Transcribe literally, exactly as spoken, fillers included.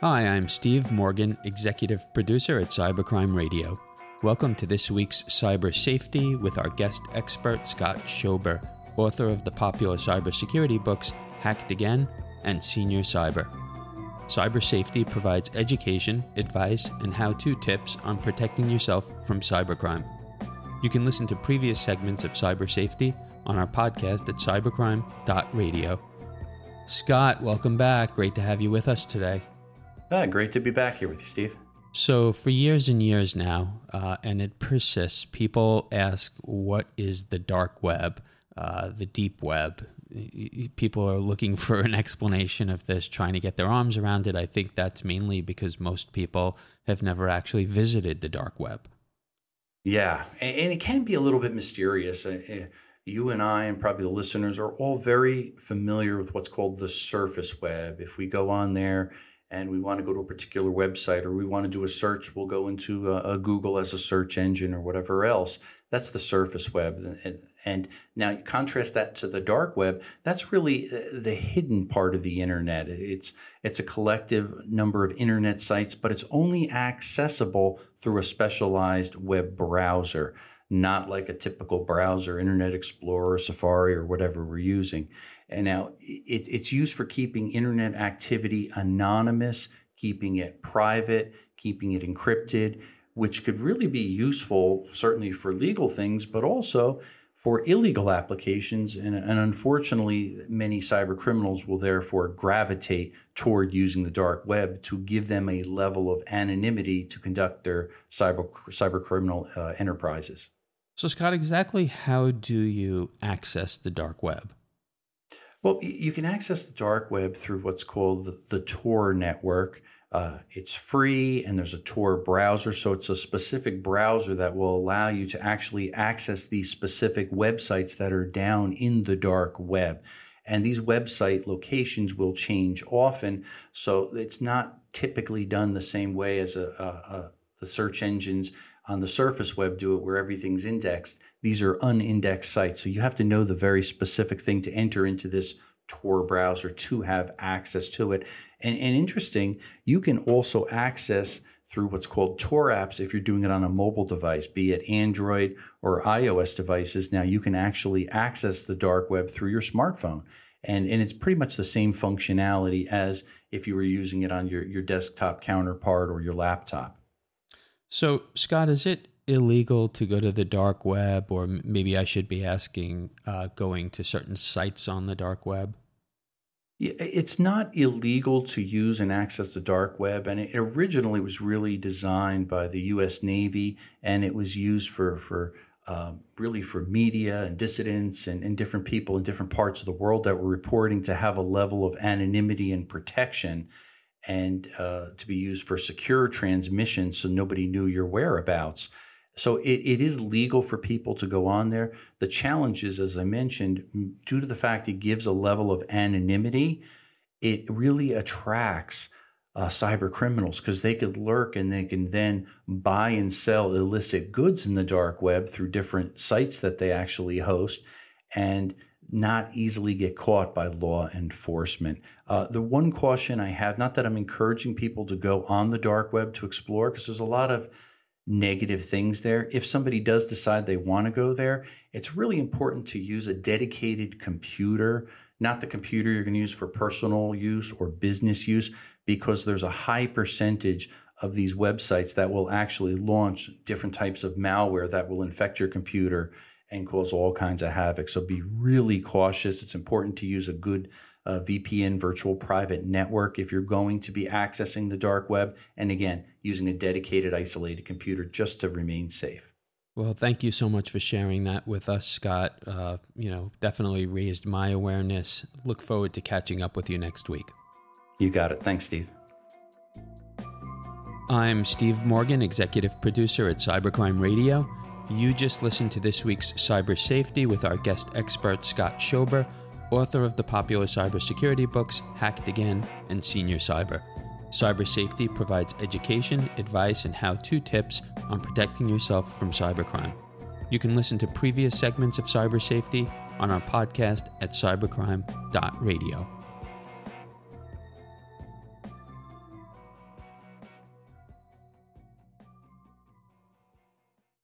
Hi, I'm Steve Morgan, Executive Producer at Cybercrime Radio. Welcome to this week's Cyber Safety with our guest expert, Scott Schober, author of the popular cybersecurity books Hacked Again and Senior Cyber. Cyber Safety provides education, advice, and how-to tips on protecting yourself from cybercrime. You can listen to previous segments of Cyber Safety on our podcast at cybercrime dot radio. Scott, welcome back. Great to have you with us today. Ah, great to be back here with you, Steve. So for years and years now, uh, and it persists, people ask, what is the dark web, uh, the deep web? People are looking for an explanation of this, trying to get their arms around it. I think that's mainly because most people have never actually visited the dark web. Yeah, and it can be a little bit mysterious. You and I, and probably the listeners, are all very familiar with what's called the surface web. If we go on there and we want to go to a particular website, or we want to do a search, we'll go into a, a Google as a search engine or whatever else. That's the surface web. And, and now you contrast that to the dark web. That's really the hidden part of the internet. It's it's a collective number of internet sites, but it's only accessible through a specialized web browser, not like a typical browser, Internet Explorer, Safari, or whatever we're using. And now it, it's used for keeping internet activity anonymous, keeping it private, keeping it encrypted, which could really be useful, certainly for legal things, but also for illegal applications. And, and unfortunately, many cyber criminals will therefore gravitate toward using the dark web to give them a level of anonymity to conduct their cyber, cyber criminal uh, enterprises. So, Scott, exactly how do you access the dark web? Well, you can access the dark web through what's called the, the Tor network. Uh, it's free, and there's a Tor browser, so it's a specific browser that will allow you to actually access these specific websites that are down in the dark web. And these website locations will change often, so it's not typically done the same way as a, a, a, the search engines on the surface web do it, where everything's indexed. These are unindexed sites, so you have to know the very specific thing to enter into this Tor browser to have access to it. And, and interesting, you can also access through what's called Tor apps if you're doing it on a mobile device, be it Android or iOS devices. Now you can actually access the dark web through your smartphone. And, and it's pretty much the same functionality as if you were using it on your, your desktop counterpart or your laptop. So, Scott, is it illegal to go to the dark web, or maybe I should be asking, uh, going to certain sites on the dark web? It's not illegal to use and access the dark web, and it originally was really designed by the U S Navy, and it was used for for uh, really for media and dissidents and, and different people in different parts of the world that were reporting to have a level of anonymity and protection, and uh, to be used for secure transmission so nobody knew your whereabouts. So it, it is legal for people to go on there. The challenge is, as I mentioned, due to the fact it gives a level of anonymity, it really attracts uh, cyber criminals, because they could lurk and they can then buy and sell illicit goods in the dark web through different sites that they actually host, and not easily get caught by law enforcement. Uh, the one caution I have, not that I'm encouraging people to go on the dark web to explore, because there's a lot of negative things there. If somebody does decide they want to go there, it's really important to use a dedicated computer, not the computer you're going to use for personal use or business use, because there's a high percentage of these websites that will actually launch different types of malware that will infect your computer and cause all kinds of havoc. So be really cautious. It's important to use a good uh, V P N, virtual private network, if you're going to be accessing the dark web. And again, using a dedicated, isolated computer just to remain safe. Well, thank you so much for sharing that with us, Scott. Uh, you know, definitely raised my awareness. Look forward to catching up with you next week. You got it. Thanks, Steve. I'm Steve Morgan, Executive Producer at Cybercrime Radio. You just listened to this week's Cyber Safety with our guest expert, Scott Schober, author of the popular cybersecurity books Hacked Again and Senior Cyber. Cyber Safety provides education, advice, and how-to tips on protecting yourself from cybercrime. You can listen to previous segments of Cyber Safety on our podcast at cybercrime dot radio.